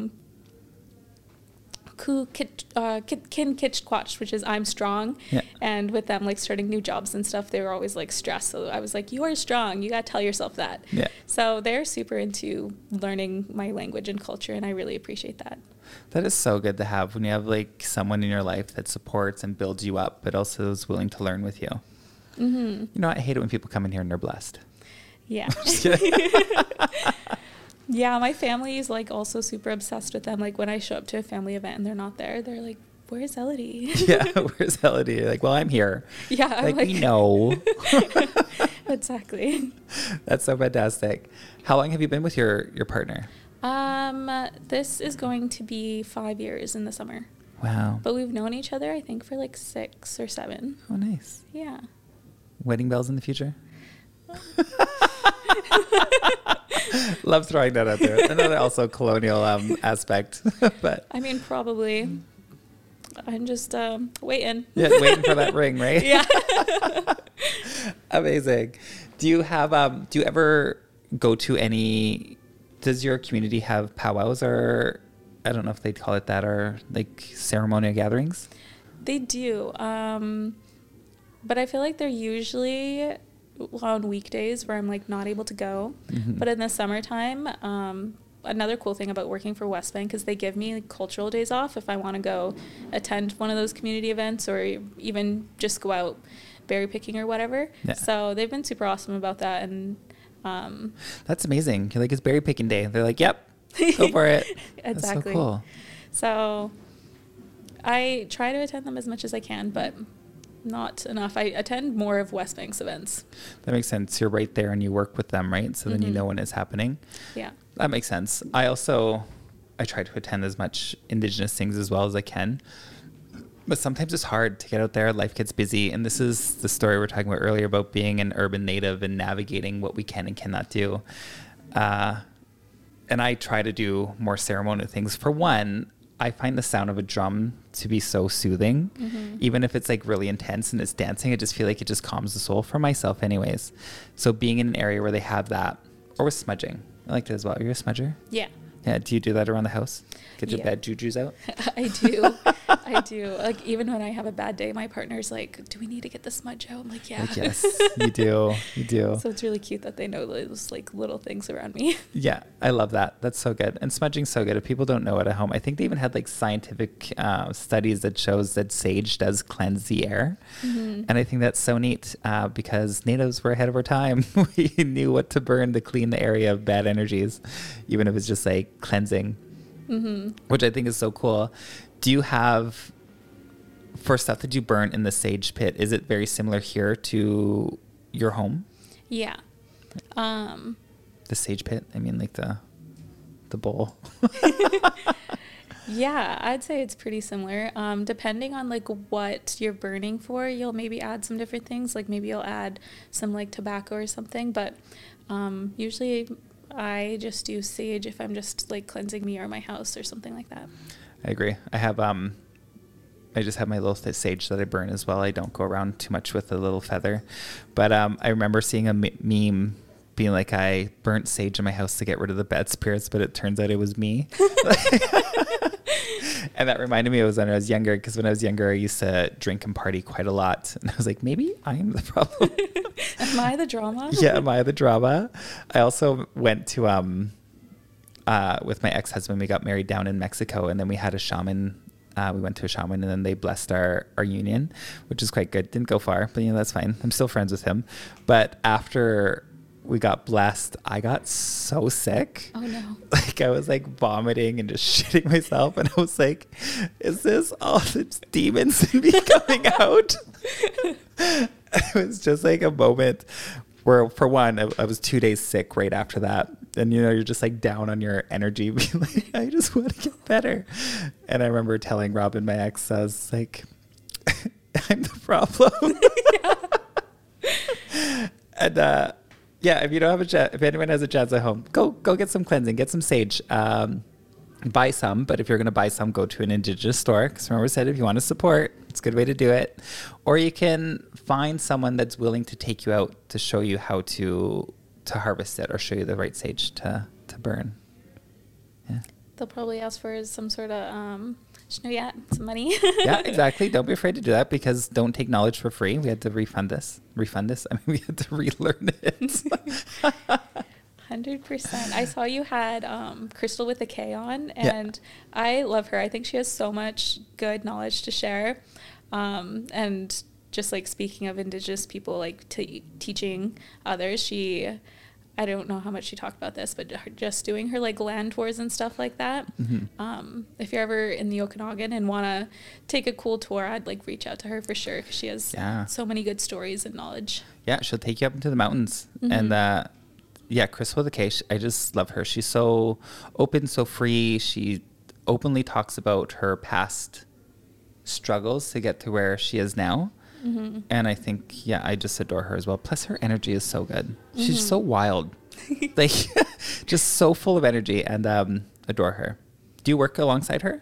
Ku Kin Kitch Quatch, which is I'm strong.
Yeah.
And with them like starting new jobs and stuff, they were always like stressed. So I was like, you are strong. You got to tell yourself that.
Yeah.
So they're super into learning my language and culture, and I really appreciate that.
That is so good to have when you have like someone in your life that supports and builds you up, but also is willing to learn with you. Mm-hmm. You know, I hate it when people come in here and they're blessed.
Yeah. Yeah, my family is like also super obsessed with them. Like when I show up to a family event and they're not there, they're like, where's Elodie?
Yeah, where's Elodie? Like, well, I'm here.
Yeah.
Like, we know.
Exactly.
That's so fantastic. How long have you been with your partner?
This is going to be 5 years in the summer.
Wow.
But we've known each other, I think, for like 6 or 7.
Oh, nice.
Yeah.
Wedding bells in the future? Love throwing that out there. Another also colonial aspect. But
I mean, probably. I'm just waiting.
Yeah, waiting for that ring, right?
Yeah.
Amazing. Do you ever go to any, does your community have powwows, or I don't know if they'd call it that, or like ceremonial gatherings?
They do. But I feel like they're usually on weekdays where I'm like not able to go. Mm-hmm. But in the summertime, another cool thing about working for West Bank is they give me like cultural days off if I want to go attend one of those community events or even just go out berry picking or whatever. Yeah. So they've been super awesome about that. And
that's amazing. You're like, it's berry picking day. They're like, yep, go for it.
Exactly.
That's so cool.
So I try to attend them as much as I can, but not enough. I attend more of West Banks events.
That makes sense. You're right there and you work with them, right? So then you know when it's happening.
Yeah.
That makes sense. I try to attend as much Indigenous things as well as I can. But sometimes it's hard to get out there. Life gets busy. And this is the story we were talking about earlier about being an urban native and navigating what we can and cannot do. And I try to do more ceremonial things. For one, I find the sound of a drum to be so soothing. Even if it's like really intense and it's dancing, I just feel like it just calms the soul for myself anyways. So being in an area where they have that, or with smudging. I like that as well. Are you a smudger?
Yeah.
Yeah. Do you do that around the house? Get your bad jujus out?
I do. I do. Like, even when I have a bad day, my partner's like, do we need to get the smudge out? I'm like, yeah.
Like, yes, you do. You do.
So it's really cute that they know those like little things around me.
Yeah, I love that. That's so good. And smudging's so good. If people don't know it at home, I think they even had like scientific studies that shows that sage does cleanse the air. And I think that's so neat because natives were ahead of our time. We knew what to burn to clean the area of bad energies, even if it's just like cleansing, which I think is so cool. Do you have, for stuff that you burn in the sage pit, is it very similar here to your home?
Yeah.
The sage pit? I mean, like the bowl.
Yeah, I'd say it's pretty similar. Depending on like what you're burning for, you'll maybe add some different things. Like maybe you'll add some like tobacco or something. But usually I just do sage if I'm just like cleansing me or my house or something like that.
I agree. I have I just have my little sage that I burn as well. I don't go around too much with a little feather. But I remember seeing a meme being like, I burnt sage in my house to get rid of the bad spirits, but it turns out it was me. And that reminded me of when I was younger, because when I was younger, I used to drink and party quite a lot. And I was like, maybe I'm the problem.
Am I the drama?
Yeah, am I the drama? I also went to, with my ex-husband, we got married down in Mexico, and then we had a shaman. We went to a shaman, and then they blessed our union, which is quite good. Didn't go far, but that's fine. I'm still friends with him. But after we got blessed, I got so sick.
Oh no.
Like I was like vomiting and just shitting myself. And I was like, is this all the demons in me coming out? It was just like a moment where, for one, I was 2 days sick right after that. And, you're just like down on your energy, being like, I just want to get better. And I remember telling Robin, my ex, I was like, I'm the problem. And, yeah, if you don't have if anyone has a chance at home, go get some cleansing, get some sage. Buy some, but if you're going to buy some, go to an Indigenous store. Because remember I said, if you want to support, it's a good way to do it. Or you can find someone that's willing to take you out to show you how to harvest it or show you the right sage to burn. Yeah.
They'll probably ask for some sort of some money.
Yeah, exactly. Don't be afraid to do that, because don't take knowledge for free. We had to refund this. I mean, we had to relearn it.
100%. I saw you had Crystal with a K on, and I love her. I think she has so much good knowledge to share. And just like speaking of Indigenous people, like teaching others, I don't know how much she talked about this, but just doing her like land tours and stuff like that. If you're ever in the Okanagan and want to take a cool tour, I'd like reach out to her for sure, because she has so many good stories and knowledge. Yeah,
she'll take you up into the mountains. And Chris with a K, I just love her. She's so open, so free. She openly talks about her past struggles to get to where she is now. And I think, I just adore her as well. Plus, her energy is so good. She's so wild, like just so full of energy, and adore her. Do you work alongside her?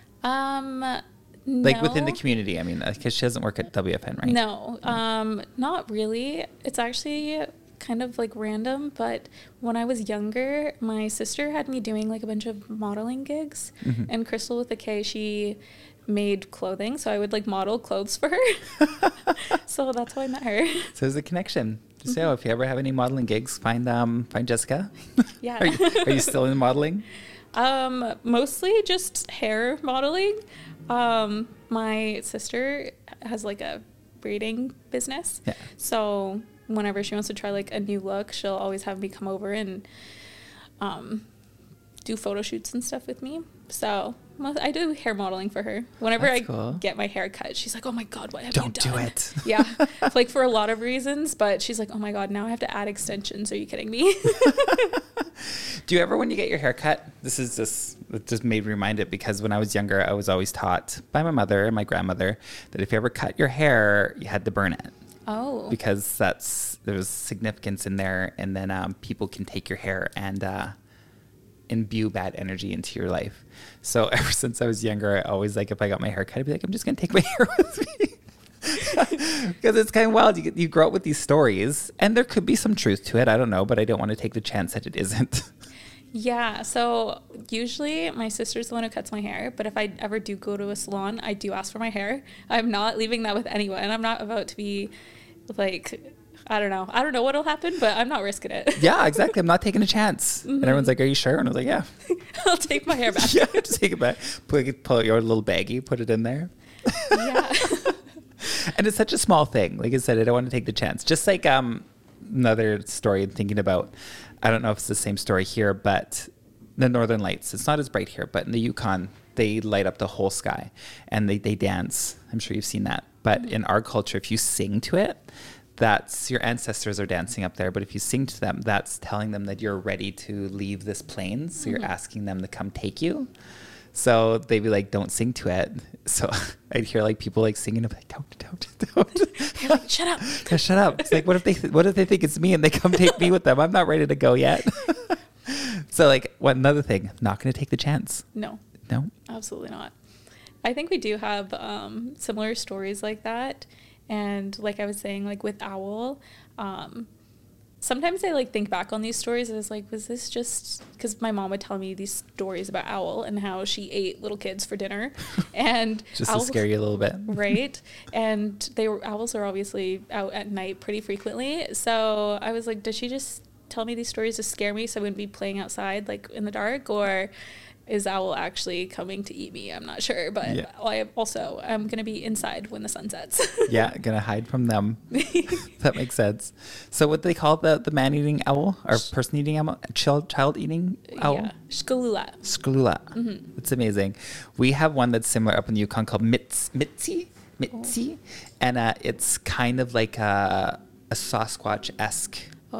Like within the community? I mean, because she doesn't work at WFN, right?
No, not really. It's actually kind of like random, but when I was younger, my sister had me doing like a bunch of modeling gigs, and Crystal with a K, she made clothing, so I would like model clothes for her. So that's how I met her. So
there's a connection. Just if you ever have any modeling gigs, find Jessica.
Yeah.
Are you still in modeling?
Mostly just hair modeling. My sister has like a braiding business. Yeah. So whenever she wants to try like a new look, she'll always have me come over and do photo shoots and stuff with me. So I do hair modeling for her. Whenever
That's
I
cool.
get my hair cut, she's like, oh my God, what have you
Don't
done?
do it.
Yeah. Like for a lot of reasons, but she's like, oh my God, now I have to add extensions. Are you kidding me?
Do you ever, when you get your hair cut, it just made me remind it, because when I was younger, I was always taught by my mother and my grandmother that if you ever cut your hair, you had to burn it.
Oh.
Because there was significance in there, and then people can take your hair and imbue bad energy into your life. So ever since I was younger, I always, like, if I got my hair cut, I'd be like, I'm just going to take my hair with me. Because it's kind of wild. You grow up with these stories, and there could be some truth to it. I don't know, but I don't want to take the chance that it isn't.
Yeah, so usually my sister's the one who cuts my hair, but if I ever do go to a salon, I do ask for my hair. I'm not leaving that with anyone. I'm not about to be like, I don't know what'll happen, but I'm not risking it.
Yeah, exactly. I'm not taking a chance.
Mm-hmm.
And everyone's like, are you sure? And I was like, yeah.
I'll take my hair back.
Yeah, just take it back. Pull out your little baggie, put it in there.
Yeah.
And it's such a small thing. Like I said, I don't want to take the chance. Just like another story I'm thinking about, I don't know if it's the same story here, but the Northern Lights, it's not as bright here, but in the Yukon, they light up the whole sky and they dance. I'm sure you've seen that. But in our culture, if you sing to it, that's your ancestors are dancing up there. But if you sing to them, that's telling them that you're ready to leave this plane. So you're asking them to come take you. So they'd be like, don't sing to it. So I'd hear like people like singing, I'm like, don't.
You're like, shut up.
Yeah, shut up. It's like, what if they think it's me and they come take me with them? I'm not ready to go yet. So like, another thing, not going to take the chance.
No, absolutely not. I think we do have similar stories like that. And like I was saying, like with Owl, sometimes I like think back on these stories and it's like, was this just because my mom would tell me these stories about Owl and how she ate little kids for dinner, and
just to scare you a little bit,
right? And owls are obviously out at night pretty frequently, so I was like, did she just tell me these stories to scare me so I wouldn't be playing outside like in the dark, or is Owl actually coming to eat me? I'm not sure, but yeah. I'm going to be inside when the sun sets.
Yeah, going to hide from them. That makes sense. So what do they call the man-eating owl or person-eating owl? Child-eating owl?
Yeah, Shkalula.
Mm-hmm. It's amazing. We have one that's similar up in the Yukon called Mitzi. Oh. And it's kind of like a Sasquatch-esque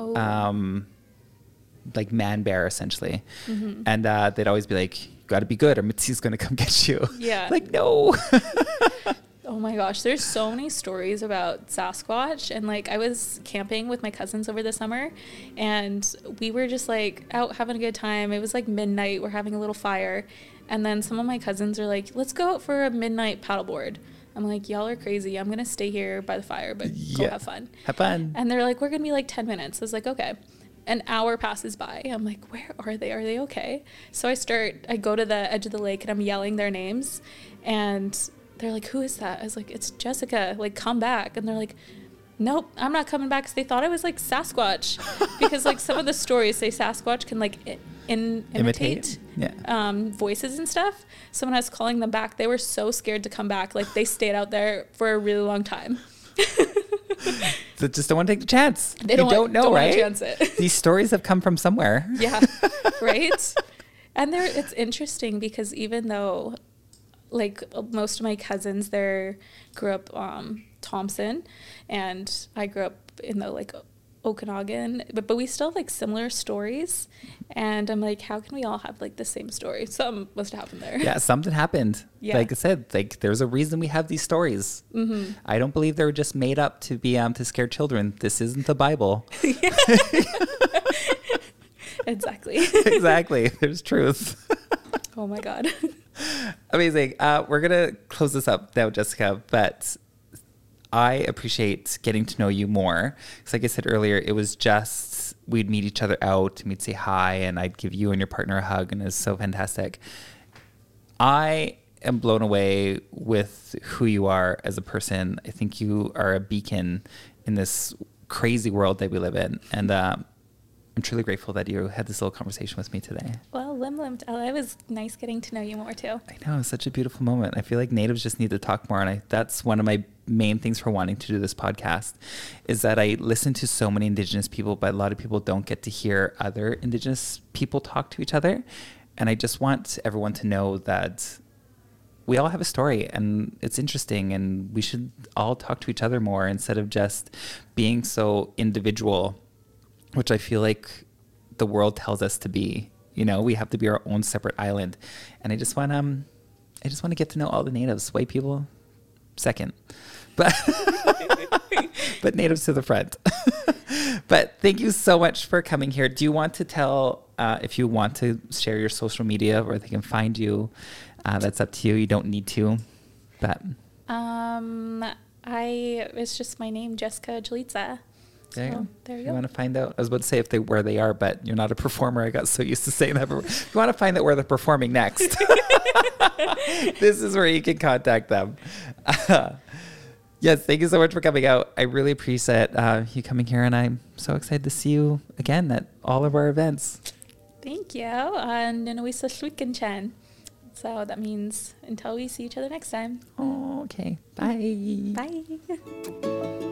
like man bear essentially. Mm-hmm. And they'd always be like, you gotta be good or Mitzi's gonna come get you.
Yeah.
Like, no.
Oh my gosh, there's so many stories about Sasquatch. And like I was camping with my cousins over the summer and we were just like out having a good time. It was like midnight, we're having a little fire, and then some of my cousins are like, let's go out for a midnight paddleboard. I'm like, y'all are crazy. I'm gonna stay here by the fire, but go have fun.
Have fun.
And they're like, we're gonna be like 10 minutes. I was like, okay. An hour passes by. I'm like, where are they? Are they okay? So I go to the edge of the lake and I'm yelling their names, and they're like, who is that? I was like, it's Jessica, like, come back. And they're like, nope, I'm not coming back, because they thought I was like Sasquatch, because like some of the stories say Sasquatch can like imitate voices and stuff. So when I was calling them back, they were so scared to come back. Like they stayed out there for a really long time.
So just don't want to take the chance.
They don't know,
right?
Chance it.
These stories have come from somewhere.
Yeah, right? And it's interesting because even though like most of my cousins, they grew up Thompson, and I grew up in the like Okanagan, but we still have like similar stories, and I'm like, how can we all have like the same story? Something must have happened there.
Yeah, something happened.
Yeah.
Like I said, like there's a reason we have these stories. Mm-hmm. I don't believe they were just made up to be to scare children. This isn't the Bible.
Exactly.
Exactly. There's truth.
Oh my God.
Amazing. We're gonna close this up now, Jessica, but I appreciate getting to know you more. Because like I said earlier, it was just, we'd meet each other out and we'd say hi and I'd give you and your partner a hug, and it was so fantastic. I am blown away with who you are as a person. I think you are a beacon in this crazy world that we live in. And I'm truly grateful that you had this little conversation with me today.
Well, it was nice getting to know you more too.
I know, it's such a beautiful moment. I feel like Natives just need to talk more, and that's one of my main things for wanting to do this podcast, is that I listen to so many Indigenous people, but a lot of people don't get to hear other Indigenous people talk to each other. And I just want everyone to know that we all have a story and it's interesting, and we should all talk to each other more instead of just being so individual, which I feel like the world tells us to be. You know, we have to be our own separate island. And I just want to get to know all the natives. White people second, but but natives to the front. But thank you so much for coming here. Do you want to tell, if you want to share your social media where they can find you? That's up to you. You don't need to, but
it's just my name, Jessica Jalitza.
There you go.
There you
If
go.
you want to find out, I was about to say where they are, but you're not a performer. I got so used to saying that. If you want to find out where they're performing next, this is where you can contact them. Yes, thank you so much for coming out. I really appreciate you coming here, and I'm so excited to see you again at all of our events.
Thank you. Nanoisa Shwikinchan. So that means until we see each other next time.
Oh, okay. Bye.
Bye.